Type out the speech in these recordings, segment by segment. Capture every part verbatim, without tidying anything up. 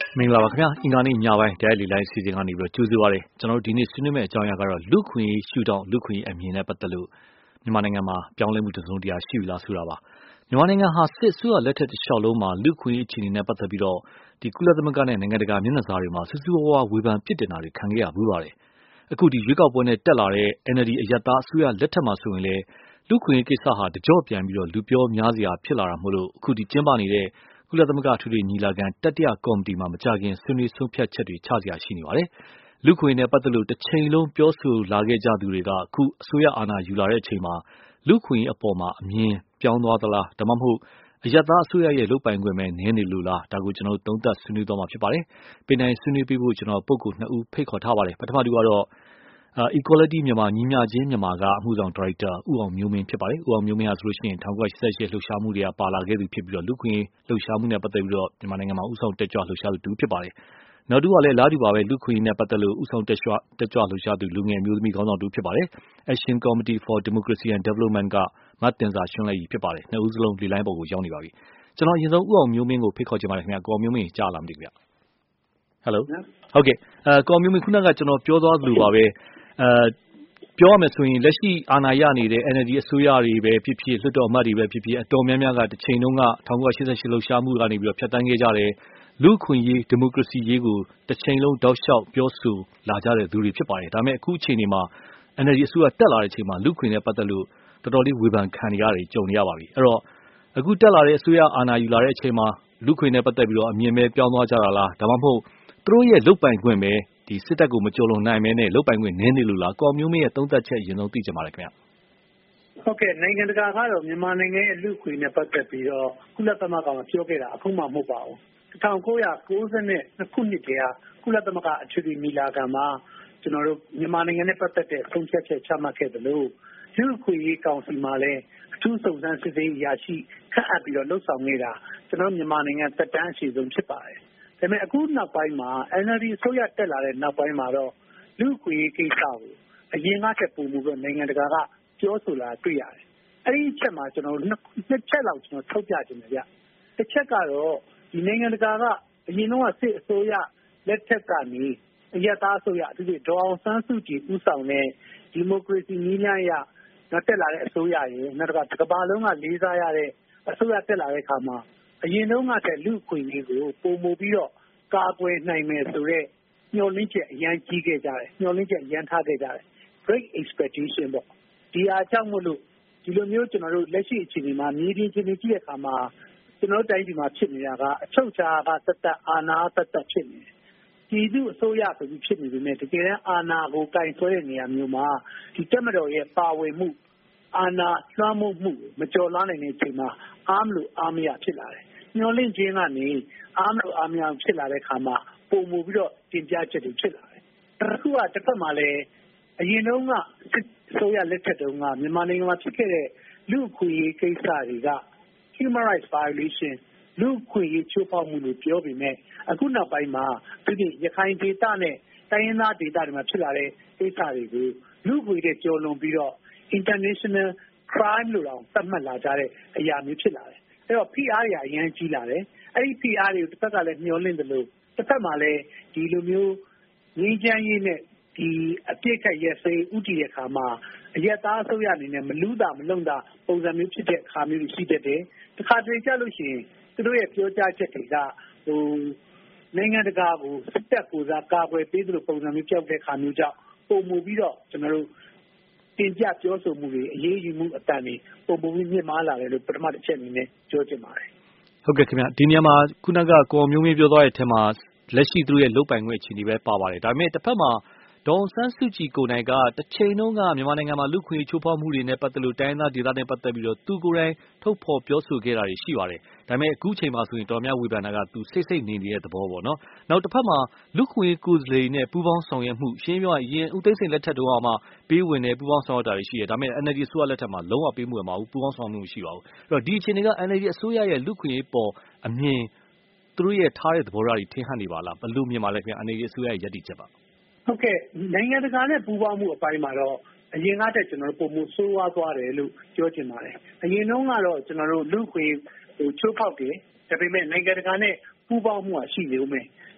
မင်္ဂလာပါခင်ဗျာအင်္ဂါနေ့ညပိုင်းတရားလီလိုင်းစီစဉ်ကနေပြီးတော့ကြိုဆိုပါရစေကျွန်တော်တို့ဒီနေ့ဆွေးနွေးမယ့်အကြောင်းအရာကတော့လူခွင့်ရေးရှုထောင့်လူခွင့်ရေးအမြင်နဲ့ပတ်သက်လို့မြန်မာနိုင်ငံမှာပြောင်းလဲမှုတစ်စုံတစ်ရာရှိပြီလားဆိုတာပါမြန်မာနိုင်ငံဟာစစ်ဆိုးရလက်ထက်တစ်လျှောက်လုံးမှာလူခွင့်ရေးအခြေအနေနဲ့ပတ်သက်ပြီးတော့ဒီကုလသမဂ္ဂနဲ့နိုင်ငံတကာမျက်နှာစာတွေမှာစူးစူးဝါးဝါဝေဖန်ပြစ်တင်တာတွေခံခဲ့ရဘူးပါတယ်အခုဒီရွေးကောက်ပွဲနဲ့တက်လာတဲ့ N L D အရပ်သားအစိုးရလက်ထက်မှာဆိုရင်လေလူခွင့်ရေးကိစ္စဟာတကြော့ပြန်ပြီးတော့လူပြောများစရာဖြစ်လာတာမို့လို့အခုဒီကျင်းပနေတဲ့ကုလသမဂ္ဂထူးထူးညီလာခံတတိယကော်မတီမှာမကြခင်ဆွေးနွေးဆုံးဖြတ်ချက်တွေချစရာရှိနေပါတယ်။လူခွင့်နဲ့ပတ်သက်လို့တစ်ချိန်လုံးပြောဆိုလာခဲ့ကြသူတွေကအခုအစိုးရအာဏာယူလာတဲ့အချိန်မှာလူခွင့်အပေါ်မှာအမြင်ပြောင်းသွားသလားဒါမှမဟုတ်အယက်သားအစိုးရရဲ့လုပ်ပိုင်ခွင့်ပဲနည်းနေလို့လားဒါကိုကျွန်တော်တို့သုံးသပ်ဆွေးနွေးသွားမှာဖြစ်ပါတယ်။ပြည်နိုင်ဆွေးနွေးပေးဖို့ကျွန်တော်ပုဂ္ဂိုလ်နှစ်ဦးဖိတ်ခေါ်ထားပါတယ်။ပထမတူကတော့Equality မြန်မာညီမျှခြင်းမြန်မာကအမှုဆောင်ဒါရိုက်တာဦးအောင်မျိုးမင်းဖြစ်ပါတယ်။ဦးအောင်မျိုးမင်းဟာဆိုလို့ရှိရင်၁၉၈၈လှုပ်ရှားမှုတွေကပါလာခဲ့သူဖြစ်ပြီးတော့လူခွင့်လှုပ်ရှားမှုနဲ့ပတ်သက်ပြီးတော့မြန်မာနိုင်ငံမှာဥဆောင်တက်ကြွလှုပ်ရှားသူတူဖြစ်ပါတယ်။နောက်တူကလည်းလားတူပါပဲလူခွင့်နဲ့ပတ်သက်လို့ဥဆောင်တက်ကြွတက်ကြွလှုပ်ရှားသူလူငယ်မျိုးသမီးခေါင်းဆောင်တူဖြစ်ပါတယ်။ Action Committee for Democracy and Development ကမတ်တင်စာရှင်လက်ကြီးဖြစ်ပါတယ်။နှစ်ဦးစလုံးဒီလိုင်းပေါ်ကိုရောက်နေပါပြီ။ကျွန်တော်အရင်ဆုံးဦးအောင်မျိုးမင်းကိုဖိတ်ခေါ်ချင်ပါတယ်ခင်ဗျာ။ကိုအောင်မျိုးမင်းကြားလာမသိခင်ဗျ။ Hello ဟုတ်ကဲ့အဲကိုအောင်မျိုးမင်းခုနကကျွန်တော်ပြောသွားသလိုပါပဲအဲပြောရမယ်ဆိုရင်လက်ရှိအာဏာရနေတဲ့ N L D အစိုးရတွေပဲဖြစ်ဖြစ်လွှတ်တော်အမတ်တွေပဲဖြစ်ဖြစ်အတော်များများကတစ်ချိန်လုံးက၁၉၈၈လှုပ်ရှားမှုကနေပြီးတော့ဖြတ်တန်းခဲ့ကြတယ်လူခွင့်ရေးဒီမိုကရေစီရေးကိုတစ်ချိန်လုံးတောက်လျှောက်ပြောဆိုလာကြတဲ့သူတွေဖြစ်ပါတယ်ဒါပေမဲ့အခုအချိန်ဒီမှာ N L D အစိုးရတက်လာတဲ့အချိန်မှာလူခွင့်နဲ့ပတ်သက်လို့တော်တော်လေးဝေဖန်ခံနေရတယ်ကြုံနေရပါပြီအဲ့တော့အခုတက်လာတဲ့အစိုးရအာဏာယူလာတဲ့အချိန်မှာလူခွင့်နဲ့ပတ်သက်ပြီးတော့အမြင်ပဲပြောင်းသွားကြတာလားဒါမှမဟုတ်သူတို့ရဲ့လုပ်ပိုင်ခွင့်ပဲဒီစစ်တပ်ကိုမကြုံလုံနိုင်မဲနဲ့လုတ်ပိုင်ခွင့်နည်းနေလို့လားကော်မျိုးမင်းရဲ့သုံးသပ်ချက်အရင်ဆုံးသိချင်ပါတယ်ခင်ဗျဟုတ်ကဲ့နိုင်ငံတကာကတော့မြန်မာနိုင်ငံရဲ့လူခွင့်နဲ့ပတ်သက်ပြီးတော့ကုလသမဂ္ဂကပြောခဲ့တာအခုမှမဟုတ်ပါဘူး၁၉၉၂ခုနှစ်တည်းကကုလသမဂ္ဂအထွေထွေညီလာခံမှာကျွန်တော်တို့မြန်မာနိုင်ငံနဲ့ပတ်သက်တဲ့ဆုံးဖြတ်ချက်ချမှတ်ခဲ့တယ်လို့လူခွင့်ရေးကောင်စီမှာလည်းအထူးစုံစမ်းစစ်ဆေးရရှိခန့်အပ်ပြီးတော့လှုပ်ဆောင်နေတာကျွန်တော်မြန်မာနိုင်ငံသက်တမ်းအရှိဆုံးဖြစ်ပါတယ်ဒါပေမဲ့အခုနောက်ပိုင်းမှာ N L D အစိုးရတက်လာတဲ့နောက်ပိုင်းမှာတော့လူ့ခွင့်ရေးကိစ္စကိုအရင်ကထက်ပိုပြီးတော့နိုင်ငံတကာကပြောဆိုလာတွေ့ရတယ်။အဲဒီအချက်မှာကျွန်တော်နှစ်ချက်လောက်ကျွန်တော်ထုတ်ပြခြင်းတယ်ဗျ။တစ်ချက်ကတော့ဒီနိုင်ငံတကာကအရင်တော့စစ်အစိုးရလက်ထက်ကနေအရပ်သားအစိုးရအထူးဖြင့်ဒေါ်အောင်ဆန်းစုကြည်ဦးဆောင်တဲ့ဒီမိုကရေစီနည်းလမ်းအရတက်လာတဲ့အစိုးရရဲ့နောက်တစ်ခါတစ်ကမ္ဘာလုံးကလေးစားရတဲ့အစိုးရတက်လာတဲ့အခါမှာအရင်တုန်းကတည်းကလူ့ခွင့်ရေးကိုပုံမူပြီးတော့ကာကွယ်နိုင်မယ်ဆိုတော့မျှော်လင့်ချက်အရန်ကြီးခဲ့ကြတယ်မျှော်လင့်ချက်အရန်ထားခဲ့ကြတယ် great expectation ပေါ့ဒီအားကြောင့်မို့လို့ဒီလိုမျိုးကျွန်တော်တို့လက်ရှိအခြေအနေမှာမြေပြင်အခြေအနေကြည့်တဲ့အခါမှာကျွန်တော်တို့တိုင်းပြည်မှာဖြစ်နေတာကအချုပ်အခြာကသက်သက်အာဏာသက်သက်ဖြစ်နေတယ်ပြည်သူအစိုးရဆိုပြီးဖြစ်နေပေမဲ့တကယ်တမ်းအာဏာကိုကင်ဆွဲတဲ့နေရာမျိုးမှာဒီတက်မတော်ရဲ့ပါဝင်မှုအာဏာလွှမ်းမိုးမှုမကျော်လွှားနိုင်တဲ့အချိန်မှာအားမလို့အားမရဖြစ်လာတယ်မျောလင့်ခြင်းကနေအားမလို့အားမရဖြစ်လာတဲ့အခါမှာပုံမူပြီးတော့တင်ပြချက်တွေဖြစ်လာတယ်အခုကတစ်ဖက်မှာလည်းအရင်တုန်းကဆိုရလက်ထက်တုန်းကမြန်မာနိုင်ငံမှာဖြစ်ခဲ့တဲ့လူ့အခွင့်အရေးကိစ္စတွေက human rights violation လူ့အခွင့်အရေးချိုးဖောက်မှုလို့ပြောပေမဲ့အခုနောက်ပိုင်းမှာဒီရခိုင်ဒေသနဲ့တိုင်းရင်းသားဒေသတွေမှာဖြစ်လာတဲ့ကိစ္စတွေကိုလူ့အခွင့်အရေးကျော်လွန်ပြီးတော့ international crime လို့တောင်သတ်မှတ်လာကြတဲ့အရာမျိုးဖြစ်လာတယ်အဲ့တော့ P R တွေအရင်ကြီးလာတယ်အဲ့ဒီ P R တွေကိုတစ်ဖက်ကလည်းမျှော်လင့်တယ်လို့တစ်ဖက်မှာလည်းဒီလိုမျိုးငြိမ်းချမ်းရေးနဲ့ဒီအပြစ်ခတ်ရစေဥတီတဲ့အခါမှာအရက်သားအစိုးရအနေနဲ့မလူးတာမလုံတာပုံစံမျိုးဖြစ်တဲ့အခါမျိုးရှိတတ်တယ်တစ်ခါတလေကြလို့ရှိရင်သူတို့ရဲ့ပြောကြားချက်တွေကဟိုနိုင်ငံတကာကိုစစ်တပ်ကိုစားကာကွယ်ပေးသလိုပုံစံမျိုးပြောက်တဲ့အခါမျိုးကြောင့်ပုံမူပြီးတော့ကျွန်တော်တို့တင်ပြပြောဆိုမှုတွေအရေးယူမှုအတန်တွေပုံမူပြီးမြင့်မားလာတယ်လို့ပထမတစ်ချက်အနေနဲ့ပြောချင်ပါတယ်ဟုတ်ကဲ့ခင်ဗျဒီနေရာမှာခုနကကိုမျိုးမင်းပြောသွားတဲ့အထက်မှာလက်ရှိသူတို့ရဲ့လုပ်ပိုင်ခွင့်အခြေအနေပဲပါပါတယ်ဒါပေမဲ့တစ်ဖက်မှာဒေါ်ဆန်းစုကြည်ကိုယ်တိုင်ကတစ်ချိန်လုံးကမြန်မာနိုင်ငံမှာလူခွင့်ချိုးဖောက်မှုတွေနဲ့ပတ်သက်လို့တိုင်းသားဒေသနဲ့ပတ်သက်ပြီးတော့သူကိုယ်တိုင်ထုတ်ဖော်ပြောဆိုခဲ့တာတွေရှိပါတယ်ဒါပေမဲ့အခုချိန်မှာဆိုရင်တော်များဝေဖန်တာကသူစိတ်စိတ်နေနေတဲ့သဘောပေါ့နော်နောက်တစ်ဖက်မှာလူခွင့်ကိုယ်စားလှယ်နဲ့ပူးပေါင်းဆောင်ရွက်မှုရှင်းပြောရင်ဦးသိန်းစိန်လက်ထက်တုန်းကမှပေးဝင်တယ်ပူးပေါင်းဆောင်ရွက်တာတွေရှိတယ်ဒါပေမဲ့ N L D အစိုးရလက်ထက်မှာလုံးဝပေးမှုမဟုတ်ဘူးပူးပေါင်းဆောင်ရွက်မှုမရှိပါဘူးအဲ့တော့ဒီအခြေအနေက N L D အစိုးရရဲ့လူခွင့်ပေါ်အမြင်သူတို့ရဲ့ထားတဲ့သဘောထားတွေထင်ဟပ်နေပါလားဘယ်လိုမြင်ပါလဲခင်ဗျ N L D အစိုးရရဲ့ယက်တီချက်ပါဟုတ်ကဲ့နိုင်ငံတကာနဲ့ပူးပေါင်းမှုအပိုင်းမှာတော့အရင်ကတည်းကကျွန်တော်တို့ပုံမှုဆိုးဝါးသွားတယ်လို့ပြောချင်ပါတယ်အရင်တုန်းကတော့ကျွန်တော်တို့လူခွေဟိုချိုးဖောက်တယ်ဒါပေမဲ့နိုင်ငံတကာနဲ့ပူးပေါင်းမှုရှိနေဦးမယ်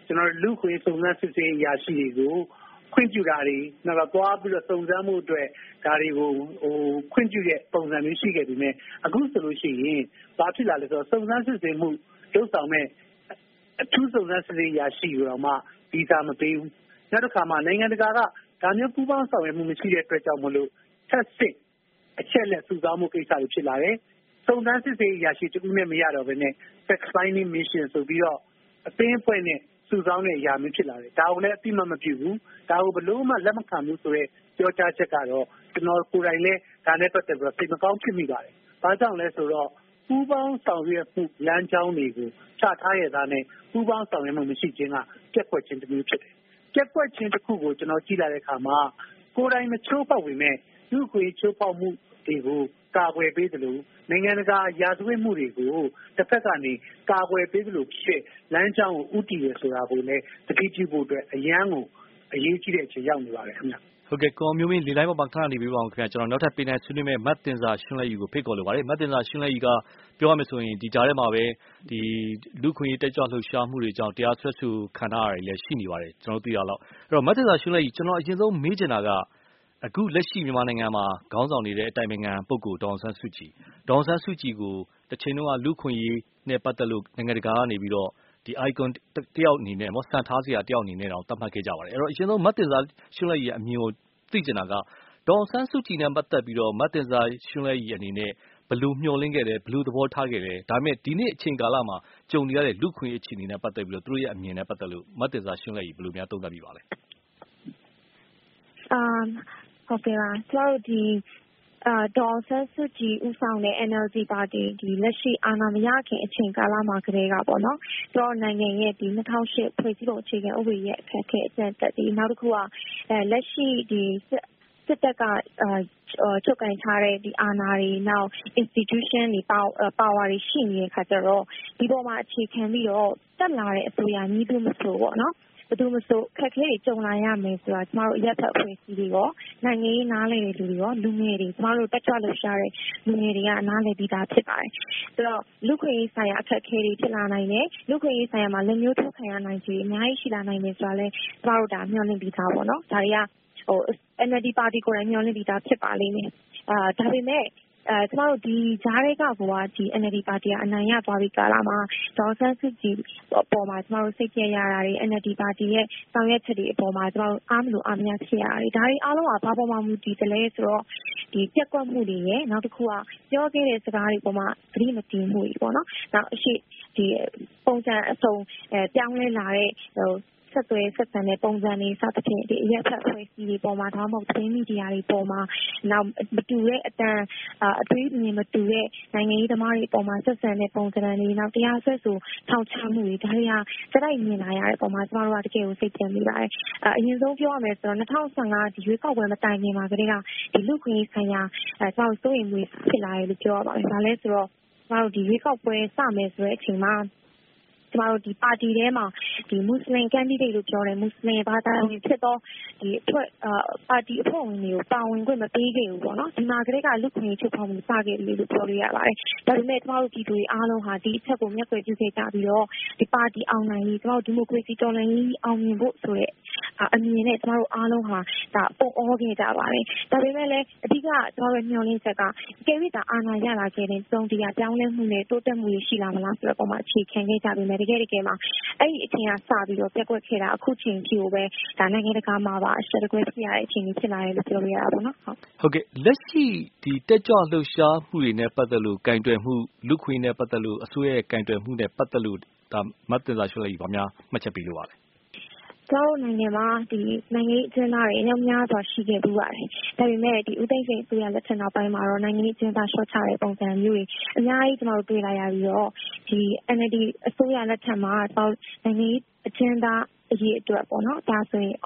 ကျွန်တော်လူခွေစုံစမ်းစစ်ဆေးအရာရှိတွေကိုခွင့်ပြုတာတွေနောက်တော့သွားပြီးတော့စုံစမ်းမှုအတွက်ဒါတွေကိုဟိုခွင့်ပြုတဲ့ပုံစံမျိုးရှိခဲ့ပြီမဲ့အခုဆိုလို့ရှိရင်ဘာဖြစ်လာလဲဆိုတော့စုံစမ်းစစ်ဆေးမှုလုပ်ဆောင်မဲ့အထူးစုံစမ်းစစ်ဆေးအရာရှိတွေတော့မှဗီဇာမပေးဘူးနောက်တစ်ခါမှနိုင်ငံတကာကဒါမျိုးပူးပေါင်းဆောင်ရွက်မှုမရှိတဲ့အတွက်ကြောင့်မလို့ဆက်စစ်အချက်လက်စုဆောင်းမှုကိစ္စတွေဖြစ်လာတယ်စုံစမ်းစစ်ဆေးအရာရှိတခုနဲ့မရတော့ဘဲနဲ့ fact finding mission ဆိုပြီးတော့အသိအဖွဲ့နဲ့စုဆောင်းတဲ့အရာမျိုးဖြစ်လာတယ်ဒါကိုလည်းအတိမမပြုဘူးဒါကိုဘလို့မှလက်မခံဘူးဆိုတော့ပြောကြားချက်ကတော့ကျွန်တော်ကိုယ်တိုင်လည်းဒါနဲ့ပတ်သက်ပြီးစိတ်မကောင်းဖြစ်မိပါတယ်ဘာကြောင့်လဲဆိုတော့ပူးပေါင်းဆောင်ရွက်မှုလမ်းကြောင်းတွေကိုချထားရတာနဲ့ပူးပေါင်းဆောင်ရွက်မှုမရှိခြင်းကပြက်ကွက်ခြင်းတစ်မျိုးဖြစ်တယ်ပြက်ကွက်ခြင်းတစ်ခုကိုကျွန်တော်ကြည့်လာတဲ့အခါမှာကိုယ်တိုင်မချိုးဖောက်ဝင်မဲ့လူ့ခွေချိုးဖောက်မှုတွေကိုကာကွယ်ပေးသလိုနိုင်ငံတကာရာဇဝတ်မှုတွေကိုတစ်ဖက်ကနေကာကွယ်ပေးသလိုဖြစ်လမ်းကြောင်းကိုဥတည်ရဆိုတာကိုလည်းတတိပြုဖို့အတွက်အရန်ကိုအရေးကြီးတဲ့အချိန်ရောက်နေပါတယ်ခင်ဗျဟုတ်ကဲ့ကိုမျိုးမင်းလေလိုက်မှာခဏနေပြီးပါအောင်ခင်ဗျကျွန်တော်နောက်ထပ်ပြင်နိုင်ဆွေးနွေးမဲ့မတ်တင်စာရှင်းလက်ယူကိုဖိတ်ခေါ်လိုပါတယ်မတ်တင်စာရှင်းလက်ယူကပြောရမယ်ဆိုရင်ဒီကြားထဲမှာပဲဒီလူခွင့်ရေးတက်ကြွလှုပ်ရှားမှုတွေကြောင့်တရားစွဲဆိုခံရတာတွေလည်းရှိနေပါတယ်ကျွန်တော်သိရတော့အဲ့တော့မတ်တင်စာရှင်းလက်ယူကျွန်တော်အရင်ဆုံးမေးချင်တာကအခုလက်ရှိမြန်မာနိုင်ငံမှာခေါင်းဆောင်နေတဲ့အတိုင်ပင်ခံပုဂ္ဂိုလ်ဒေါအောင်ဆန်းစုကြည်ဒေါအောင်ဆန်းစုကြည်ကိုတစ်ချိန်လုံးကလူခွင့်ရေးနဲ့ပတ်သက်လို့နိုင်ငံတကာကနေပြီးတော့ဒီ icon တယောက်အနေနဲ့စံထားစရာတယောက်အနေနဲ့တော့သတ်မှတ်ခဲ့ကြပါတယ်အဲ့တော့အရင်ဆုံးမတ်တင်စာရှင်းလက်ယူရဲ့အမြင်ကိုသိချင်တာကဒေါအောင်ဆန်းစုကြည်နဲ့ပတ်သက်ပြီးတော့မတ်တင်စာရှင်းလက်ယူအနေနဲ့ဘယ်လိုမျှော်လင့်ခဲ့တယ်ဘယ်လိုသဘောထားခဲ့တယ်ဒါပေမဲ့ဒီနေ့အချိန်ကာလမှာကြုံနေရတဲ့လူခွင့်ရေးအခြေအနေနဲ့ပတ်သက်ပြီးတော့သူတို့ရဲ့အမြင်နဲ့ပတ်သက်လို့မတ်တင်စာရှင်းလက်ယူဘယ်လိုများသုံးသပ်ပြီးပါလဲအာဟုတ်ကဲ့ပါကျွန်တော်ဒီအာဒေါ်ဆန်းစုကြည်ဦးဆောင်တဲ့ N L D ပါတီဒီလက်ရှိအာဏာမရခင်အချိန်ကာလမှာကတည်းကပေါ့နော်ကျွန်တော်နိုင်ငံရဲ့ဒီ၂၀၀၈ဖွဲ့စည်းပုံအခြေခံဥပဒေရဲ့အခက်အခဲအကျဉ်းသက်ဒီနောက်တစ်ခုကအဲလက်ရှိဒီစစ်တပ်ကအာချုပ်ကိုင်ထားတဲ့ဒီအာဏာတွေနောက် institution တွေ power တွေရှိနေတဲ့ခါကျတော့ဒီပေါ်မှာအခြေခံပြီးတော့တက်လာတဲ့အစိုးရညီသူမဆိုပေါ့နော်ဘယ်သူမဆိုခက်ခဲတွေကြုံလာရမယ်ဆိုတာကျမတို့ရက်ဖက်အဖွဲ့အစည်းတွေရောနိုင်ငံရေးနားလည်တဲ့လူတွေရောလူငယ်တွေကျမတို့တက်ကြွလှုပ်ရှားတဲ့လူငယ်တွေကနားလည်ပြီးသားဖြစ်ပါတယ်။ဆိုတော့လူခွင့်ရေးဆိုင်ရာအခက်အခဲတွေဖြစ်လာနိုင်တယ်လူခွင့်ရေးဆိုင်ရာမှာလက်မျိုးထုတ်ခံရနိုင်ခြေအများကြီးရှိလာနိုင်တယ်ဆိုတာလဲကျမတို့ဒါမျှော်လင့်ပြီးသားပေါ့နော်။ဒါတွေကဟို N L D ပါတီကိုယ်တိုင်မျှော်လင့်ပြီးသားဖြစ်ပါလိမ့်မယ်။အာဒါပေမဲ့အဲကျမတို့ဒီဂျားတွေကကွာဒီ N L D ပါတီကအနိုင်ရသွားပြီးကာလမှာဒေါ်ဆန်းစုကြည်အပေါ်မှာကျမတို့စိတ်ကြရတာတွေ N L D ပါတီရဲ့ဆောင်ရွက်ချက်တွေအပေါ်မှာကျမတို့အားမလို့အားမရဖြစ်ရတယ်ဒါတွေအားလုံးကဘာပေါ်မှာမူတည်တယ်လဲဆိုတော့ဒီပြက်ကွက်မှုတွေရဲ့နောက်တစ်ခုကပြောခဲ့တဲ့စကားတွေပေါ်မှာသတိမတည်မှုတွေပေါ့နော်နောက်အရှိဒီပုံစံအစုံအဲပြောင်းလဲလာတဲ့ဟိုဆက်သွယ်ဆက်ဆံတဲ့ပုံစံတွေစသဖြင့်ဒီအရက်ဖက်ဖွဲ့စည်းတွေပေါ်မှာဒါမှမဟုတ်သတင်းမီဒီယာတွေပေါ်မှာနောက်မတူတဲ့အတန်အတွေးအမြင်မတူတဲ့နိုင်ငံရေးသမားတွေပေါ်မှာဆက်ဆံတဲ့ပုံစံတွေနောက်တရားစွဲဆိုထောက်ချမှုတွေဒါတွေကစတိုက်မြင်လာရတဲ့ပုံမှာကျမတို့ကတကယ်ကိုစိတ်ပြင်းမိပါတယ်အရင်ဆုံးပြောရမယ်ဆိုတော့၂၀၁၅ဒီရွေးကောက်ပွဲမတိုင်ခင်မှာကတည်းကဒီလူခွင့်ရေးဆိုင်ရာအဲကျမတို့စိုးရိမ်မှုဖြစ်လာတယ်လို့ပြောရပါတယ်ဒါလဲဆိုတော့ကျမတို့ဒီရွေးကောက်ပွဲစမယ်ဆိုတဲ့အချိန်မှာကျမတို့ဒီပါတီထဲမှာဒီမွတ်စလင်ကန်ဒီဒေးလို့ပြောတယ်မွတ်စလင်ဘာသာဝင်ဖြစ်တော့ဒီအဖွဲ့ပါတီအဖွဲ့ဝင်တွေကိုပါဝင်ခွင့်မပေးခဲ့ဘူးပေါ့နော်ဒီမှာကလေးကလူခွင့်ရေးချုပ်ဖောက်မှုစခဲ့တယ်လို့ပြောလို့ရပါတယ်ဒါပေမဲ့ကျမတို့ဒီတွေအားလုံးဟာဒီအချက်ကိုမျက်ကွယ်ပြုခဲ့ကြပြီးတော့ဒီပါတီအောင်နိုင်ရေးကျမတို့ဒီမိုကရေစီတော်လှန်ရေးအောင်မြင်ဖို့ဆိုတဲ့အမြင်နဲ့ကျမတို့အားလုံးဟာဒါပုံအောခဲ့ကြပါတယ်ဒါပေမဲ့လည်းအဓိကကျမတို့မျှော်လင့်ချက်ကကဲပြီးဒါအာဏာရလာခဲ့တဲ့တုံးတရားပြောင်းလဲမှုနဲ့တိုးတက်မှုရှိလာမလားဆိုတော့ပုံမှန်အခြေခံခဲ့ကြပြီးတကယ်တကယ်မှာအဲ့ဒီအချိန်ကစပြီးတော့ပြက်ကွက်ခဲ့တာအခုချိန်ထိကိုပဲဒါနိုင်ငံတကာမှာပါအရှက်တကွဲဖြစ်ရတဲ့အချိန်ကြီးဖြစ်လာတယ်လို့ပြောလို့ရတာပေါ့နော်ဟုတ်ဟုတ်ကဲ့လက်ရှိဒီတက်ကြွလှုပ်ရှားမှုတွေနဲ့ပတ်သက်လို့ကင်တွယ်မှုလူခွေနဲ့ပတ်သက်လို့အစိုးရရဲ့ကင်တွယ်မှုနဲ့ပတ်သက်လို့ဒါမတ်တင်စာရှင်းလိုက်ပါများမှတ်ချက်ပေးလို့ပါလေကျွန်တော်နိုင်ငံမှာဒီနိုင်ငံရေးအကျဉ်းသားတွေအများများစွာရှိခဲ့ပြီးပါတယ်။ဒါပေမဲ့ဒီဦးသိန်းစိန်အစိုးရလက်ထက်နောက်ပိုင်းမှာတော့နိုင်ငံရေးအကျဉ်းသားရှော့ချတဲ့ပုံစံမျိုးတွေအများကြီးကျွန်တော်တို့တွေ့လာရပြီးတော့ဒီ N L D အစိုးရလက်ထက်မှာကျွန်တော်နိုင်ငံရေးအကျဉ်းသားအရေးအတွက်ပေါ့နော်။ဒါဆိုရင်အခုဒီ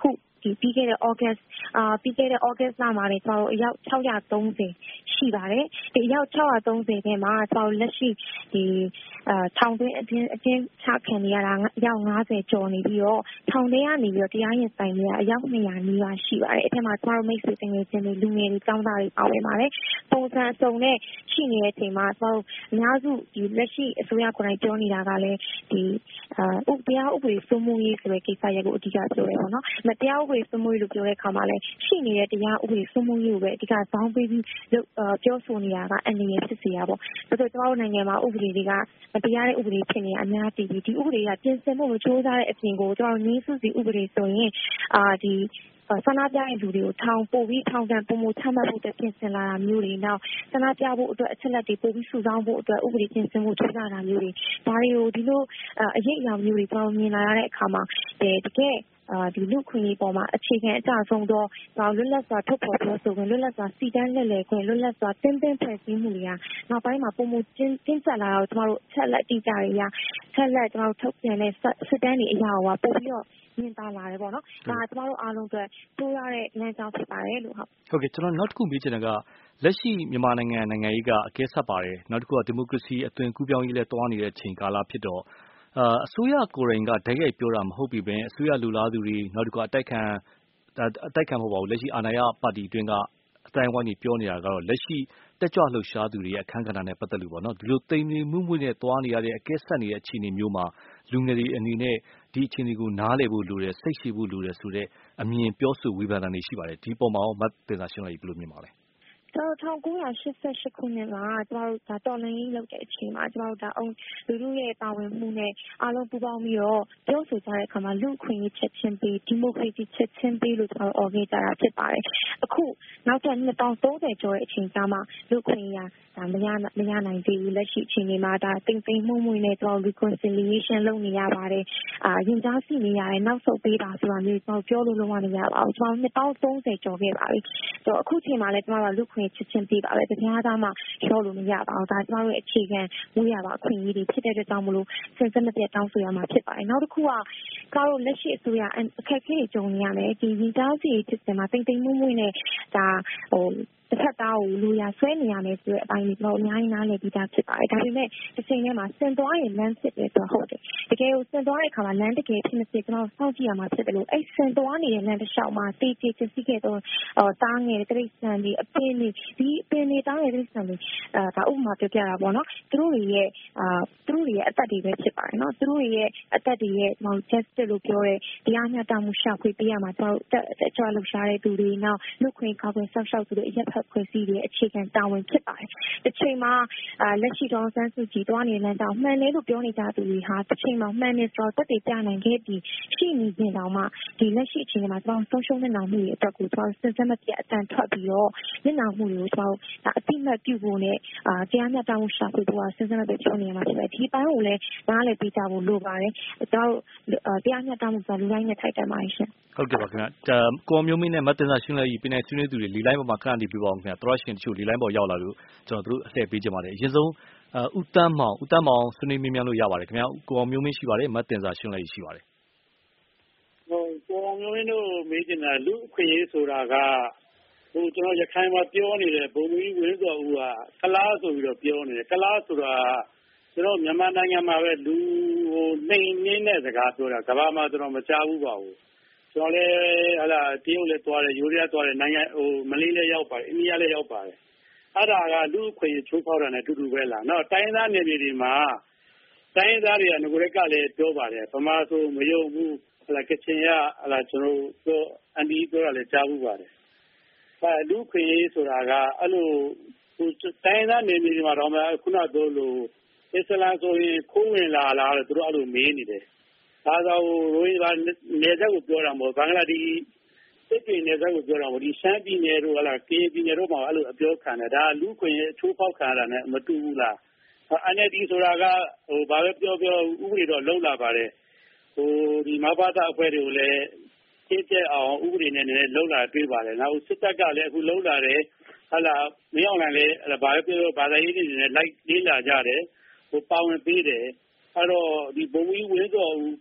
ဒီပြီးခဲ့တဲ့ August အာပြီးခဲ့တဲ့ August လမှာလည်းကျွန်တော်တို့အယောက်၆၃၀ရှိပါတယ်ဒီအယောက်၆၃၀ထဲမှာကျွန်တော်လက်ရှိဒီအာထောင်သွင်းအတင်းအတင်းချခံနေရတာအယောက်၅၀ကျော်နေပြီးတော့ထောင်ထဲကနေပြီးတော့တရားရင်ဆိုင်နေရအယောက်၂၀၀နီးပါးရှိပါတယ်အဲ့ထဲမှာကျွန်တော်တို့မိတ်ဆွေတငယ်ချင်းတွေလူငယ်တွေကျောင်းသားတွေပါဝင်ပါတယ်ပုံစံအစုံနဲ့ရှိနေတဲ့အချိန်မှာကျွန်တော်အများစုဒီလက်ရှိအစိုးရကိုယ်တိုင်ပြောနေတာကလည်းဒီအာဥပဒေဥပဒေစိုးမိုးရေးဆိုတဲ့ကိစ္စရပ်ကိုအဓိကပြောရဲပေါ့နော်မတရားဥပဒေစိုးမိုးရေးလို့ပြောတဲ့အခါမှာလည်းရှိနေတဲ့တရားဥပဒေစိုးမိုးရေးကိုပဲအဓိကဇောင်းပေးပြီးပြောဆိုနေတာကအန္တရာယ်ဖြစ်စေရပေါ့ဒါဆိုကျွန်တော်တို့နိုင်ငံမှာဥပဒေတွေကမတရားတဲ့ဥပဒေဖြစ်နေအများကြီးဒီဥပဒေကပြင်ဆင်ဖို့မကြိုးစားတဲ့အပြင်ကိုကျွန်တော်နည်းစုစီဥပဒေဆိုရင်အာဒီဆန္ဒပြတဲ့လူတွေကိုထောင်ပို့ပြီးထောင်ကန်ပုံမှုချမှတ်ဖို့အတွက်ပြင်ဆင်လာတာမျိုးတွေနောက်ဆန္ဒပြဖို့အတွက်အချက်လက်တွေပို့ပြီးစုဆောင်းဖို့အတွက်ဥပဒေပြင်ဆင်ဖို့ကြိုးစားတာမျိုးတွေဒါတွေကိုဒီလိုအရေးအရာမျိုးတွေကျွန်တော်မြင်လာရတဲ့အခါမှာတကယ်အာဒီလူခွင့်ရေးပေါ်မှာအခြေခံအကျဆုံးသောလွတ်လပ်စွာထုတ်ဖော်ပြောဆိုခွင့်လွတ်လပ်စွာစီတန်းလက်လည်ခွင့်လွတ်လပ်စွာတင်းတင်းဖွဲ့စည်းမှုတွေကနောက်ပိုင်းမှာပုံမှုတင်းတင်းကျပ်လာတော့ကျွန်တော်တို့ချက်လက်တိကျတွေရချက်လက်ကျွန်တော်တို့ထုတ်ပြန်တဲ့စစ်တမ်းတွေအရာဟောပို့ပြီးတော့မြင်သာလာတယ်ပေါ့နော်ဒါကျွန်တော်တို့အားလုံးအတွက်တိုးရတဲ့လမ်းကြောင်းဖြစ်ပါတယ်လို့ဟုတ်ဟုတ်ကဲ့ကျွန်တော်နောက်တစ်ခုမေးချင်တာကလက်ရှိမြန်မာနိုင်ငံနိုင်ငံရေးကအကဲဆက်ပါတယ်နောက်တစ်ခုကဒီမိုကရေစီအသွင်ကူးပြောင်းရေးလဲတွားနေတဲ့ချိန်ကာလဖြစ်တော့အာအစိုးရကိုယ်တိုင်ကဓာတ်ရိုက်ပြောတာမဟုတ်ပြီပဲအစိုးရလူလားသူတွေနောက်တစ်ခုအတိုက်ခံအတိုက်ခံမဟုတ်ပါဘူးလက်ရှိအာဏာရပါတီတွင်းကအတိုင်းဝိုင်းကြီးပြောနေတာကတော့လက်ရှိတက်ကြွလှုပ်ရှားသူတွေရဲ့အခမ်းကဏ္ဍနဲ့ပတ်သက်လို့ပေါ့နော်ဒီလိုတိမ်နေမှုမှုနဲ့တွားနေရတဲ့အကဲဆက်နေတဲ့အခြေအနေမျိုးမှာလူငယ်တွေအနေနဲ့ဒီအခြေအနေကိုနားလည်ဖို့လိုတယ်စိတ်ရှိဖို့လိုတယ်ဆိုတဲ့အမြင်ပြောဆိုဝေဖန်တာတွေရှိပါတယ်ဒီပုံမှာရောမတ်တင်စာရှင်းလိုက်ဘယ်လိုမြင်ပါလဲကျွန်တော်၁၉၈၈ခုနှစ်မှာကျွန်တော်တို့ဒါတော်လှန်ရေးလုပ်တဲ့အချိန်မှာကျွန်တော်တို့ဒါအုံလူလူရဲ့ပါဝင်မှုနဲ့အားလုံးပူးပေါင်းပြီးတော့ပြောဆိုကြတဲ့အခါမှာလူ့အခွင့်အရေးချက်ချင်းပေးဒီမိုကရေစီချက်ချင်းပေးလို့ကျွန်တော်တို့ organize ကြတာဖြစ်ပါတယ်အခုနောက်ထပ်နှစ်ပေါင်း၃၀ကျော်တဲ့အချိန်ကြာမှလူ့အခွင့်အရေးဒါမရမရနိုင်သေးဘူးလက်ရှိအချိန်မှာဒါတိမ်တိမ်မှုမှုနဲ့ကျွန်တော် reconciliation လုပ်နေရပါတယ်အာရင်ကြားစီနေရတယ်နောက်ဆုတ်ပေးတာဆိုတာမျိုးကျွန်တော်ပြောလို့လုံးဝမရပါဘူးကျွန်တော်နှစ်ပေါင်း၃၀ကျော်ခဲ့ပါပြီဆိုတော့အခုချိန်မှာလည်းကျွန်တော်တို့လူ့အခွင့်ချက်ချင်းပေးပါပဲတရားသားမှရောလို့မရပါဘူးဒါကျမတို့ရဲ့အခြေခံဝေးရပါအခွင့်အရေးတွေဖြစ်တဲ့အတွက်ကြောင့်မလို့စင်စမပြတ်တောင်းဆိုရမှာဖြစ်ပါတယ်နောက်တစ်ခုကကားတို့လက်ရှိအစိုးရအခက်အခဲတွေကြုံနေရမယ်ဒီရင်ကြားစီဖြစ်စင်မှာတိမ်တိမ်မွေ့မွေ့နဲ့ဒါဟိုတစ်ဖက်သားကိုလူရဆွဲနေရမယ်ဆိုတဲ့အပိုင်းတွေတော့အများကြီးနားလည်ပြီးသားဖြစ်ပါတယ်ဒါပေမဲ့တစ်ချိန်တည်းမှာစင်သွားရင်လမ်းဖြစ်တယ်ဆိုတော့ဟုတ်တယ်တကယ်ကိုစင်သွားတဲ့အခါမှာလမ်းတကယ်ဖြစ်မဖြစ်ကျွန်တော်စောင့်ကြည့်ရမှာဖြစ်တယ်လို့အဲ့စင်သွားနေတဲ့လမ်းတစ်လျှောက်မှာတေးတေးချစ်ခဲ့တော့တားငယ်တိရစ္ဆာန်တွေအပင်တွေဒီအပင်တွေတားငယ်တိရစ္ဆာန်တွေအဲဒါဥပမာပြောပြတာပေါ့နော်သူတို့တွေရဲ့အာသူတို့တွေရဲ့အသက်တွေပဲဖြစ်ပါတယ်နော်သူတို့တွေရဲ့အသက်တွေရဲ့ကျွန်တော် justice လို့ပြောတဲ့တရားမျှတမှုရှာဖွေပေးရမှာကျွန်တော်တက်ကြွလှုပ်ရှားတဲ့သူတွေနောက်လူခွင့်ကောက်ွယ်ဆောက်ရှောက်သူတွေအရက်ဖက်ဖွဲ့စည်းတဲ့အခြေခံတာဝန်ဖြစ်ပါတယ်တစ်ချိန်မှာအာလက်ရှိတော်ဆန်းစုကြည်တွားနေလမ်းကြောင်းမှန်တယ်လို့ပြောနေကြသူတွေဟာတစ်ချိန်မှာမှန်တယ်ဆိုတော့တက်တည်ပြနိုင်ခဲ့ပြီးရှိနေခြင်းတောင်မှဒီလက်ရှိအချိန်မှာကျွန်တော်ဆုံးရှုံးနေတာမှုတွေအတွက်ကိုကျွန်တော်စဉ်ဆက်မပြတ်အတန်ထွက်ပြီးတော့မျက်နှာမှုတွေကိုကျွန်တော်အတိမတ်ပြုဖို့နဲ့အာတရားမျှတမှုရှာဖွေဖို့စဉ်ဆက်မပြတ်ပြောနေရမှာဖြစ်တယ်ဒီပိုင်းကိုလည်းနားလည်ပေးကြဖို့လိုပါတယ်ကျွန်တော်တရားမျှတမှုဆိုလူတိုင်းနဲ့ထိုက်တန်ပါရှင်ဟုတ်ကဲ့ပါခင်ဗျာကိုမျိုးမင်းနဲ့မတ်တင်စာရှင်းလိုက်ပြီးနေဆွေးနွေးသူတွေလီလိုင်းပေါ်မှာခဏနေပြပါအောင်ခင်ဗျာသရရှင်တချို့လီလိုင်းပေါ်ရောက်လာလို့ကျွန်တော်တို့အလှည့်ပေးကြပါတယ်အရင်ဆုံးဦးတန်းမောင်ဦးတန်းမောင်ဆွေးနွေးမြင်းမြန်းလို့ရပါတယ်ခင်ဗျာကိုမျိုးမင်းရှိပါတယ်မတ်တင်စာရှင်းလိုက်ရှိပါတယ်ဟိုကိုမျိုးမင်းတို့မေးချင်တာလူအခွင့်အရေးဆိုတာကဟိုကျွန်တော်ရခိုင်မှာပြောနေတဲ့ဘုံမီဝင်းစော်ဦးကကလားဆိုပြီးတော့ပြောနေတယ်ကလားဆိုတာကျွန်တော်မြန်မာနိုင်ငံမှာပဲလူဟိုနှိမ်နှင်းတဲ့စကားပြောတာကမ္ဘာမှာကျွန်တော်မကြားဘူးပါဘူးကျွန်တော်လည်းဟလာတရုတ်လည်းသွားတယ်ယူရီးယားသွားတယ်နိုင်ငံဟိုမလေးလည်းရောက်ပါတယ်အိန္ဒိယလည်းရောက်ပါတယ်အဲ့ဒါကလူအခွင့်အရေးချိုးဖောက်တာနဲ့အတူတူပဲလားနော်တိုင်းသားနယ်မြေတွေမှာတိုင်းသားတွေကငကိုရက်ကလည်းပြောပါတယ်ဗမာဆိုမယုံဘူးဟလာကချင်ရဟလာကျွန်တော်ပြောအန်ဒီပြောတာလည်းကြားဘူးပါတယ်အဲလူခွင့်ရေးဆိုတာကအဲ့လိုဟိုတိုင်းသားနယ်မြေတွေမှာတော့ခုနပြောလို့အစ္စလာမ်ဆိုရင်ခိုးဝင်လာလားလို့သူတို့အဲ့လိုမေးနေတယ်ဒါကြောင့်ရိုဟင်ဂျာနယ်စပ်ကိုပြောတာမဟုတ်ဘင်္ဂလားဒေ့ရှ်စစ်ပြည်နယ်စပ်ကိုပြောတာမဟုတ်ဒီရှမ်းပြည်နယ်တို့ဟလာကရင်ပြည်နယ်တို့မှာအဲ့လိုအပြောခံတယ်ဒါလူခွင့်ရေးအချိုးဖောက်ခံရတာနဲ့မတူဘူးလား အန် အယ် ဒီ ဆိုတာကဟိုဘာပဲပြောပြောဥပဒေတော့လုံလာပါတယ်ဟိုဒီမဘာသာအဖွဲ့တွေကိုလည်းသိကျက်အောင်ဥပဒေနဲ့လည်းလုံလာတွေ့ပါတယ်နောက်စစ်တပ်ကလည်းအခုလုံလာတယ်ဟလာမရောက်နိုင်လေဘာပဲပြောဘာသာရေးတွေနဲ့လိုက်လေးလာကြတယ်ဟိုပါဝင်ပေးတယ်အဲ့တော့ဒီဘုံကြီးဝင်းစော်ဦး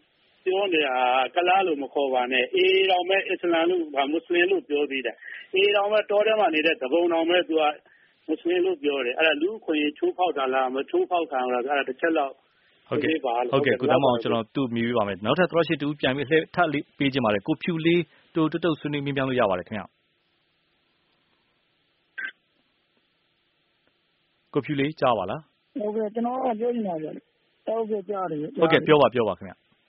ပြောနေတာကလားလို့မခေါ်ပါနဲ့အေးတော်မဲ့အစ္စလာမ်လို့မွတ်စလင်လို့ပြောသေးတယ်အေးတော်မဲ့တောထဲမှာနေတဲ့သဘုံတော်မဲ့သူကမွတ်စလင်လို့ပြောတယ်အဲ့ဒါလူခွင့်ချိုးဖောက်တာလားမချိုးဖောက်တာလားအဲ့ဒါတစ်ချက်လောက်ဟုတ်ကဲ့ဟုတ်ကဲ့ကိုတမောင်ကျွန်တော်သူ့မြည်ပြပါမယ်နောက်ထပ်သရရှိတူပြန်ပြီးလှည့်ထပ်လေးပေးခြင်းပါတယ်ကိုဖြူလေးတူတုတ်တုတ်ဆွေးနွေးမြင်းပြလို့ရပါတယ်ခင်ဗျကိုဖြူလေးကြားပါလားဟုတ်ကဲ့ကျွန်တော်ကပြောနေတာဗျဟုတ်ကဲ့ကြားတယ်ဟုတ်ကဲ့ပြောပါပြောပါခင်ဗျ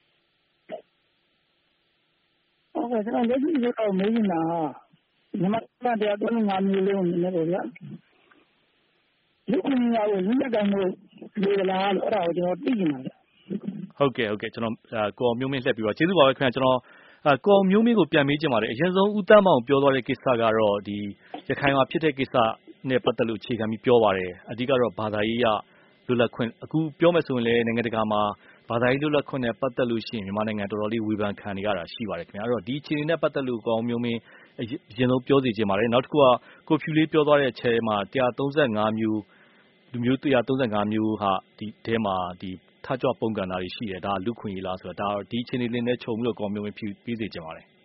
ဟုတ်ကဲ့ကျွန်တော်လက်ရှိတော့မေးနေတာမြန်မာတရားတော်ငါမျိုးလေးကိုနည်းနည်းပေါ့ဗျာလူခွင့်ရကိုလူလက်ကောင်လို့လေလားလို့အဲ့ဒါကိုကျွန်တော်သိနေတာဗျဟုတ်ကဲ့ဟုတ်ကဲ့ကျွန်တော်ကိုအောင်မျိုးမင်းလှည့်ပြီးတော့ကျေးဇူးပါပဲခင်ဗျကျွန်တော်ကိုအောင်မျိုးမင်းကိုပြန်မေးချင်ပါတယ်အရင်ဆုံးဦးတန်းမောင်ပြောသွားတဲ့ကိစ္စကတော့ဒီရခိုင်မှာဖြစ်တဲ့ကိစ္စနဲ့ပတ်သက်လို့အခြေခံပြီးပြောပါတယ်အဓိကတော့ဘာသာရေးရလွတ်လပ်ခွင့်အခုပြောမယ်ဆိုရင်လည်းနိုင်ငံတကာမှာဘာသာရေးလွတ်လပ်ခွင့်နဲ့ပတ်သက်လို့ရှိရင်မြန်မာနိုင်ငံတော်တော်လေးဝေဖန်ခံနေရတာရှိပါတယ်ခင်ဗျအဲ့တော့ဒီအခြေအနေနဲ့ပတ်သက်လို့ကိုအောင်မျိုးမင်းအရင်ဆုံးပြောစီခြင်းပါတယ်နောက်တစ်ခုကကိုဖြူလေးပြောသွားတဲ့အချက်မှာone thirty-fiveမျိုးလူမျိုးone thirty-fiveမျိုးဟာဒီထဲမှာဒီထကြွပုံကန်တာတွေရှိတယ်ဒါလူခွင့်ရေးလားဆိုတော့ဒါဒီအခြေအနေလေးနဲ့ခြုံပြီးတော့ကိုအောင်မျိုးမင်းဖြူပြီးစီခြင်းပါတယ်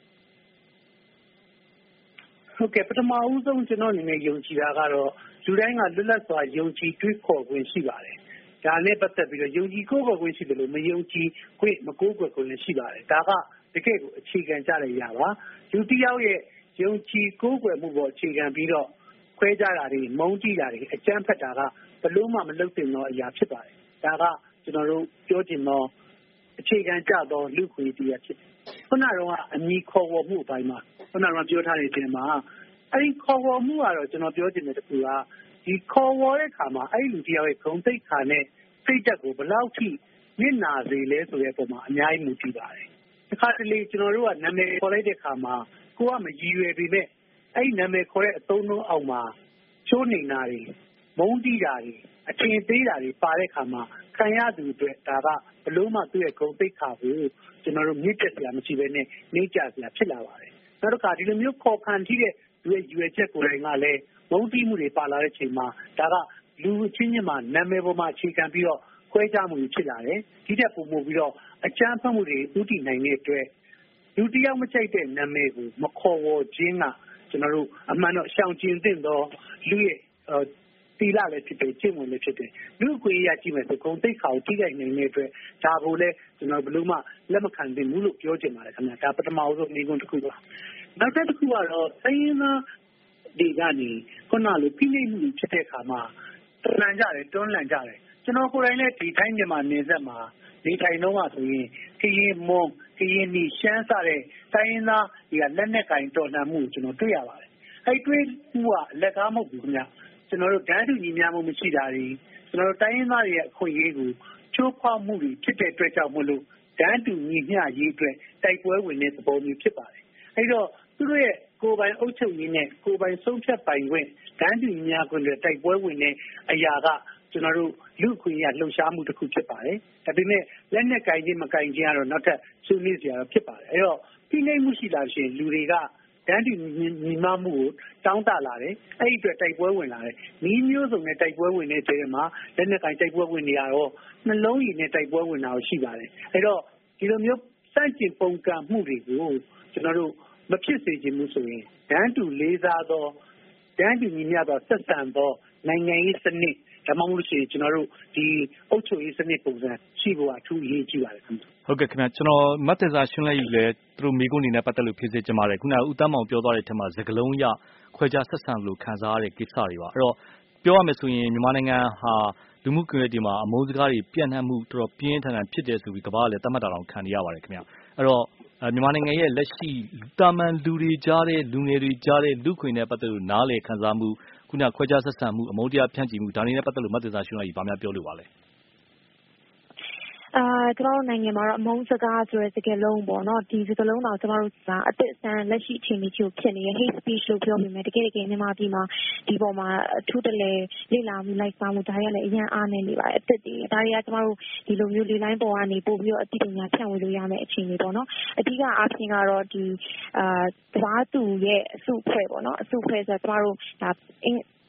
ဟုတ်ကဲ့ပထမဦးဆုံးကျွန်တော်အနေနဲ့ယုံကြည်တာကတော့လူတိုင်းကလွတ်လပ်စွာယုံကြည်တွေးခေါ်ခွင့်ရှိပါတယ်။ဒါနဲ့ပတ်သက်ပြီးတော့ယုံကြည်ကိုးကွယ်ခွင့်ရှိတယ်လို့မယုံကြည်ခွင့်မကိုးကွယ်ခွင့်လည်းရှိပါတယ်။ဒါကတကယ့်ကိုအခြေခံကြတဲ့အရာပါ။လူတစ်ယောက်ရဲ့ယုံကြည်ကိုးကွယ်မှုပေါ်အခြေခံပြီးတော့ခွဲခြားတာတွေမုန်းကြည့်တာတွေအကြမ်းဖက်တာကဘလို့မှမလုပ်သင့်သောအရာဖြစ်ပါတယ်။ဒါကကျွန်တော်တို့ပြောချင်သောအခြေခံကြသောလူခွင့်တရားဖြစ်တယ်။ခုနကအမည်ခေါ်ဝေါ်မှုအပိုင်းမှာခုနကပြောထားတဲ့အချိန်မှာအဲ့ဒီခေါ်ဝေါ်မှုကတော့ကျွန်တော်ပြောချင်တဲ့တစ်ခုကဒီခေါ်ဝေါ်တဲ့အခါမှာအဲ့ဒီလူတစ်ယောက်ရဲ့ဂုဏ်သိက္ခာနဲ့စိတ်ဓာတ်ကိုဘယ်လောက်ထိနစ်နာစေလဲဆိုတဲ့အပေါ်မှာအများကြီးမူတည်ပါတယ်။ဒီခါတလေကျွန်တော်တို့ကနာမည်ခေါ်လိုက်တဲ့အခါမှာကိုကမရည်ရွယ်ပေမဲ့အဲ့ဒီနာမည်ခေါ်တဲ့အသုံးနှုန်းအောက်မှာချိုးနေတာတွေမုန်းတီးတာတွေအထင်သေးတာတွေပါတဲ့အခါမှာခံရသူအတွက်ဒါကဘလို့မှသူ့ရဲ့ဂုဏ်သိက္ခာကိုကျွန်တော်တို့မြင့်တက်စရာမရှိဘဲနဲ့နှိမ့်ကျစရာဖြစ်လာပါတယ်။နောက်တစ်ခါဒီလိုမျိုးခေါ်ခံထိတဲ့သူရဲ့ရွယ်ချက်ကိုယ်တိုင်ကလည်းမုန်းတီးမှုတွေပါလာတဲ့ချိန်မှာဒါကလူချင်းချင်းမှာနာမည်ပေါ်မှာအခြေခံပြီးတော့ခွဲခြားမှုတွေဖြစ်လာတယ်။ဒီတက်ပုံမှုပြီးတော့အကြမ်းဖက်မှုတွေဥတီနိုင်တဲ့အတွက်လူတစ်ယောက်မကြိုက်တဲ့နာမည်ကိုမခေါ်ဝေါ်ခြင်းကကျွန်တော်တို့အမှန်တော့ရှောင်ကျဉ်သင့်သောလူရဲ့တီလာလည်းဖြစ်တယ်ကျင့်ဝင်လည်းဖြစ်တယ်လူ့အခွင့်အရေးကြည့်မယ်ဆိုဂုဏ်သိက္ခာကိုထိခိုက်နိုင်တဲ့အတွက်ဒါကိုလည်းကျွန်တော်ဘယ်လို့မှလက်မခံသင့်ဘူးလို့ပြောချင်ပါတယ်ခင်ဗျာဒါပထမဆုံးနေကုန်းတစ်ခုပါနောက်တစ်ခုကတော့တိုင်းရင်းသားဒီကနေခုနလိုဖိနှိပ်မှုဖြစ်တဲ့အခါမှာတွန်းလှန်ကြတယ်တွန်းလှန်ကြတယ်ကျွန်တော်ကိုယ်တိုင်လည်းဒီတိုင်းမြန်မာနေဆက်မှာဒီထိုင်တော့ကဆိုရင်ခရင်မွန်ခရင်နီရှမ်းစတဲ့တိုင်းရင်းသားဒီကလက်နက်ကင်တော်လှန်မှုကိုကျွန်တော်တွေ့ရပါတယ်အဲ့တွေ့မှုကလက်ကားမဟုတ်ဘူးခင်ဗျကျွန်တော်တို့ဓာတ်တူညီများမှုမရှိတာတွေကျွန်တော်တို့တိုင်းရင်းသားတွေရဲ့အခွင့်အရေးကိုချိုးဖောက်မှုတွေဖြစ်တဲ့အတွက်ကြောင့်မလို့ဓာတ်တူညီမျှရေးအတွက်တိုက်ပွဲဝင်တဲ့သဘောမျိုးဖြစ်ပါတယ်အဲ့တော့သူတို့ရဲ့ကိုယ်ပိုင်အုပ်ချုပ်ရေးနဲ့ကိုယ်ပိုင်ဆုံးဖြတ်ပိုင်ခွင့်ဓာတ်တူညီများခွင့်တွေတိုက်ပွဲဝင်တဲ့အရာကကျွန်တော်တို့လူ့အခွင့်အရေးလှုပ်ရှားမှုတစ်ခုဖြစ်ပါတယ်ဒါပေမဲ့လက်နက်ကင်ခြင်းမကင်ခြင်းကတော့နောက်ထပ်ဆွေးနွေးစရာဖြစ်ပါတယ်အဲ့တော့ဖိနှိပ်မှုရှိလာရှင်လူတွေကတန်းတူညီမမှုကိုတောင်းတလာတယ်အဲ့ဒီအတွက်တိုက်ပွဲဝင်လာတယ်နီးမျိုးစုံနဲ့တိုက်ပွဲဝင်တဲ့တဲမှာလက်နက်ကင်တိုက်ပွဲဝင်နေရတော့နှလုံးရည်နဲ့တိုက်ပွဲဝင်တာရှိပါတယ်အဲ့တော့ဒီလိုမျိုးစန့်ကျင်ပုံကံမှုတွေကိုကျွန်တော်တို့မဖြစ်စေချင်ဘူးဆိုရင်တန်းတူလေးစားသောတန်းတူညီမျှသောဆက်ဆံသောနိုင်ငံရေးစနစ်ဒါမှမဟုတ်ရှင်ကျွန်တော်တို့ဒီအုပ်ချုပ်ရေးစနစ်ပုံစံရှိဖို့အထူးအရေးကြီးပါတယ်ခင်ဗျဟုတ်ကဲ့ခင်ဗျကျွန်တော်မတ်တစာရှင်းလိုက်ယူလဲသူတို့မိကုန်းနေနဲ့ပတ်သက်လို့ဖြည့်စေချင်ပါတယ်ခုနကဦးတန်းမောင်ပြောသွားတဲ့အထက်မှာစကလုံးရခွဲခြားဆက်ဆံလို့ခံစားရတဲ့ကိစ္စတွေပါအဲ့တော့ပြောရမယ်ဆိုရင်မြန်မာနိုင်ငံဟာလူမှုကွန်ရက်တွေမှာအမုန်းစကားတွေပြန့်နှံ့မှုတော်တော်ပြင်းထန်ထန်ဖြစ်တယ်ဆိုပြီးကမ္ဘာကလည်းသတ်မှတ်တာတောင်ခံနေရပါတယ်ခင်ဗျအဲ့တော့မြန်မာနိုင်ငံရဲ့လက်ရှိတာမန်လူတွေကြားတဲ့လူငယ်တွေကြားတဲ့လူခွင့်နဲ့ပတ်သက်လို့နားလေခံစားမှုခုနခွဲခြားဆက်ဆံမှုအမုန်းတရားဖြန့်ချီမှုဒါတွေနဲ့ပတ်သက်လို့မတ်တစာရှင်းလိုက်ဘာများပြောလို့ပါလဲအာကျွန်တော်နိုင်ငံမှာတော့အမုန်းစကားဆိုတဲ့စကားလုံးပေါ့နော်ဒီစကားလုံးတော့ကျွန်တော်တို့ကအသစ်အဆန်းလက်ရှိအခြေအနေချို့ဖြစ်နေတဲ့ hate speech လို့ပြောပြီးမှတကယ်တကယ်မြန်မာပြည်မှာဒီပေါ်မှာအထူးတလဲလေ့လာမှုလိုက်စားမှုဒါတွေကလည်းအရင်အားနေနေပါတယ်အသစ်တွေဒါတွေကကျွန်တော်တို့ဒီလိုမျိုးလေလိုင်းပေါ်ကနေပို့ပြီးတော့အတိအကျဖြန့်ဝေလို့ရမယ့်အခြေအနေပေါ့နော်အဓိကအားဖြင့်ကတော့ဒီအာတဘာသူရဲ့အစုအဖွဲ့ပေါ့နော်အစုအဖွဲ့ဆိုတော့ကျွန်တော်တို့ဒါ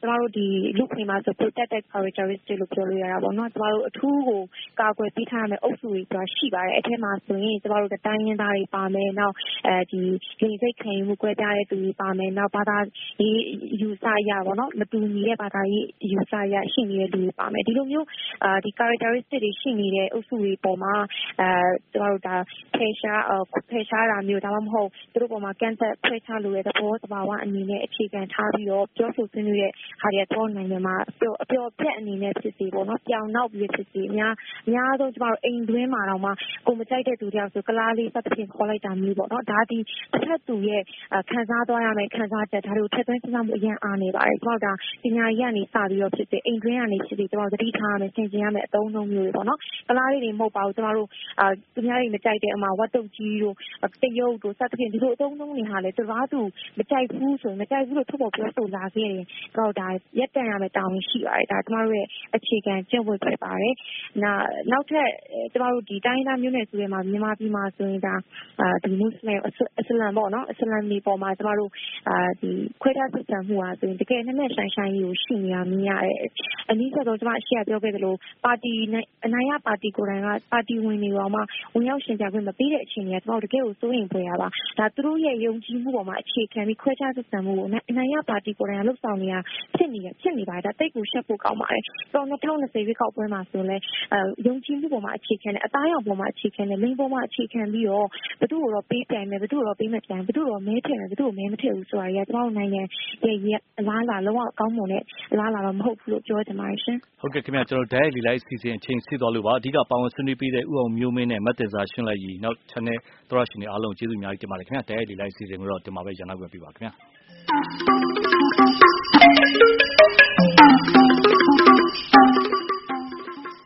ကျမတို့ဒီလူခွင့်မှာဆို protected characteristic လို့ပြောလို့ရတာပေါ့နော်ကျမတို့အထူးကိုကာကွယ်ပေးထားရမယ့်အုပ်စုတွေဆိုတာရှိပါတယ်အထက်မှာဆိုရင်ကျမတို့တိုင်းရင်းသားတွေပါမယ်နောက်အဲဒီလိင်စိတ်ခံယူမှုကွဲပြားတဲ့သူတွေပါမယ်နောက်ဘာသာရေးယူဆရပေါ့နော်မတူညီတဲ့ဘာသာရေးယူဆရရှိနေတဲ့လူတွေပါမယ်ဒီလိုမျိုးအာဒီ characteristic တွေရှိနေတဲ့အုပ်စုတွေပေါ်မှာအဲကျမတို့ဒါဖယ်ရှားဖယ်ရှားတာမျိုးဒါမှမဟုတ်သူတို့ပေါ်မှာကန့်သက်ဖယ်ရှားလိုတဲ့သဘောသဘာဝအနေနဲ့အခြေခံထားပြီးတော့ပြောဆိုဆွေးနွေးတဲ့ဟာတွေတော့နိုင်ငံမှာအပျော်အပျော်ပြက်အနေနဲ့ဖြစ်စီပေါ့နော်ပြောင်းနောက်ပြီးဖြစ်စီအများအများဆုံးကျမတို့အိမ်တွင်းမှာတော့မှကိုမကြိုက်တဲ့သူတယောက်ဆိုကလားလေးစသဖြင့်ခေါ်လိုက်တာမျိုးပေါ့နော်ဒါဒီတစ်ဖက်သူရဲ့ခံစားသွားရမယ်ခံစားချက်ဒါတွေကိုထည့်သွင်းစဉ်းစားမှုအရင်အားနေပါတယ်ကျမတို့ဒါပညာရေးကနေစပြီးတော့ဖြစ်စီအိမ်တွင်းကနေဖြစ်စီကျမတို့သတိထားရမယ်သင်ကျင်ရမယ်အသုံးအနှုန်းမျိုးတွေပေါ့နော်ကလားလေးတွေမဟုတ်ပါဘူးကျမတို့အာသူများတွေမကြိုက်တဲ့အမှာဝတ်တုပ်ကြီးတို့တရုပ်တို့စသဖြင့်ဒီလိုအသုံးအနှုန်းတွေဟာလေသူဘာသူမကြိုက်ဘူးဆိုမကြိုက်ဘူးလို့ထုတ်ပေါ်ပြောဆိုလာခဲ့တယ်ကျမတို့ဒါရက်တန်ရမယ်တောင်းရှိပါတယ်ဒါကျမတို့ရဲ့အခြေခံကျင့်ဝတ်ဖြစ်ပါတယ်နောက်နောက်ထပ်ကျမတို့ဒီတိုင်းသားမျိုးနွယ်စုတွေမှာမြန်မာပြည်မှာဆိုရင်ဒါအာဒီမွတ်စလင်အစ္စလာမ်ပေါ့နော်အစ္စလာမ်တွေပေါ်မှာကျမတို့အာဒီခွဲခြားဆက်ဆံမှုဟာဆိုရင်တကယ်နဲ့နဲ့ဆိုင်ဆိုင်ကိုရှိနေတာမြင်ရတယ်အနည်းဆုံးကျမအရှိရပြောခဲ့သလိုပါတီအနိုင်ရပါတီကိုယ်တိုင်ကပါတီဝင်တွေပေါ်မှာဝင်ရောက်ရှင်ပြခွင့်မပေးတဲ့အခြေအနေကကျမတို့တကယ်ကိုစိုးရိမ်ဖွယ်ရပါဒါသူတို့ရဲ့ယုံကြည်မှုပေါ်မှာအခြေခံပြီးခွဲခြားဆက်ဆံမှုကိုအနိုင်ရပါတီကိုယ်တိုင်ကလှုပ်ဆောင်နေတာဖြစ်နေဖြစ်နေပါတယ်ဒါတိတ်ကိုရှက်ဖို့ကောင်းပါတယ်တော့၂၀၂၀ရွေးကောက်ပွဲမှာဆိုလဲယုံကြည်မှုပေါ်မှာအခြေခံတဲ့အသားရောင်ပေါ်မှာအခြေခံတဲ့လိင်ပေါ်မှာအခြေခံပြီးတော့ဘယ်သူ့ကိုတော့ပေးပြိုင်မယ်ဘယ်သူ့ကိုတော့ပေးမပြိုင်ဘယ်သူ့ကိုတော့မဲထည့်မယ်ဘယ်သူ့ကိုမဲမထည့်ဘူးဆိုတာကြီးကကျမတို့နိုင်ငံရဲ့အလားအလာလုံးဝကောင်းမွန်တဲ့အလားအလာတော့မဟုတ်ဘူးလို့ပြောချင်ပါတယ်ရှင်ဟုတ်ကဲ့ခင်ဗျာကျွန်တော်ဓာတ်ရိုက်လေလိုက်အစီအစဉ်အချိန်ဆစ်သွားလို့ပါအဓိကပါဝင်ဆွေးနွေးပေးတဲ့ဦးအောင်မျိုးမင်းနဲ့မတ်တင်စာရှင်းလိုက်ရီနောက် channel သောရရှင်တွေအားလုံးကျေးဇူးအများကြီးတင်ပါတယ်ခင်ဗျာဓာတ်ရိုက်လေလိုက်အစီအစဉ်ကိုတော့ဒီမှာပဲရန်နောက်ပြန်ပြပါခင်ဗျာ